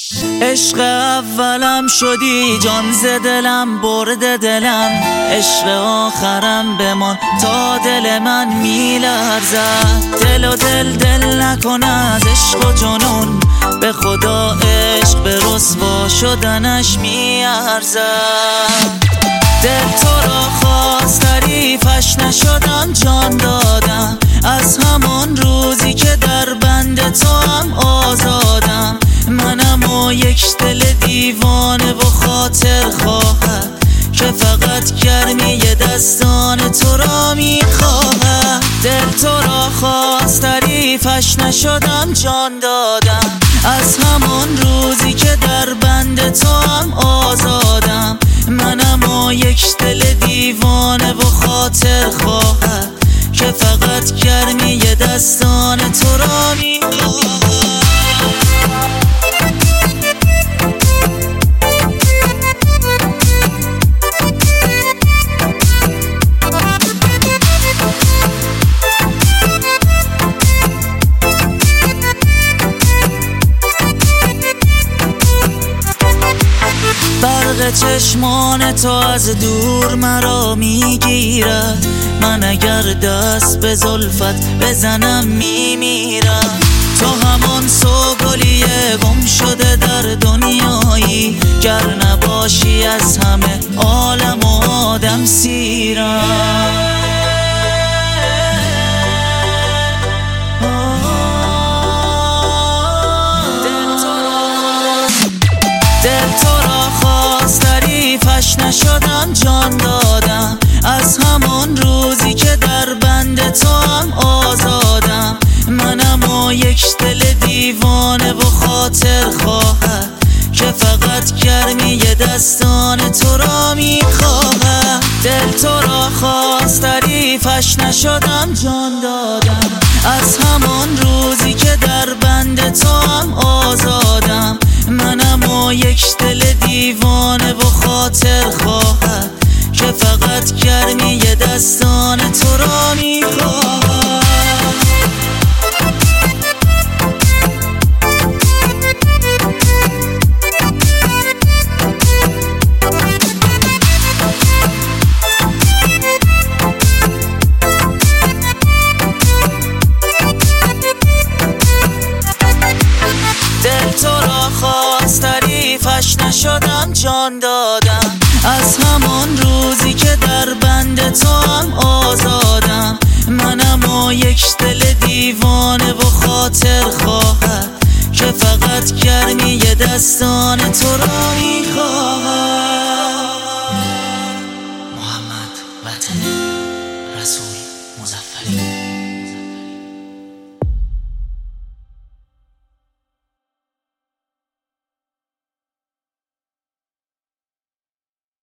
عشق اولم شدی، جان ز دلم برده دلم، عشق آخرم بمان تا دل من میلرزد. دل و دل نکن از عشق و جنون، به خدا عشق به رسوا شدنش میارزد. دل تو را خواست تعریفش نشدم، جان دادم از همون روزی که در بند تو هم آزادم. منم و یک دل دیوانه و خاطر خواهد که فقط گرمی دستان تو را میخواهد. دل تو را خواست تعریفش نشدم، جان دادم از همون روزی که در بند تو هم آزادم. منم و یک دل دیوانه و خاطر خواهد که فقط گرمی دستان تو را میخواهد. برق چشمان تو از دور مرا میگیرد، من اگر دست به زلفت بزنم میمیرم. تو همون سوگلی گم شده در دنیایی، گر نباشی از همه عالم و آدم سیرم. دل تو را خواست تعریفش نشدم، جان دادم از همون روزی که در بند تو هم آزادم. منم و یک دل دیوانه و خاطر خواهد که فقط گرمی دستان تو را میخواهد. دل تو را خواست تعریفش نشدم، جان دادم از همون روزی که در بند تو هم آزادم. منم و یک دل دیوانه و خاطر خواهد که فقط گرمی دستان تو را میخواهد. دل تو را خواست تعریفش نشدم، جان دادم از همون روزی که در بند تو هم آزادم. منم و یک دل دیوانه و خاطر خواهد که فقط گرمی دستان تو را میخواهد. محمد وطن رسول مظفری.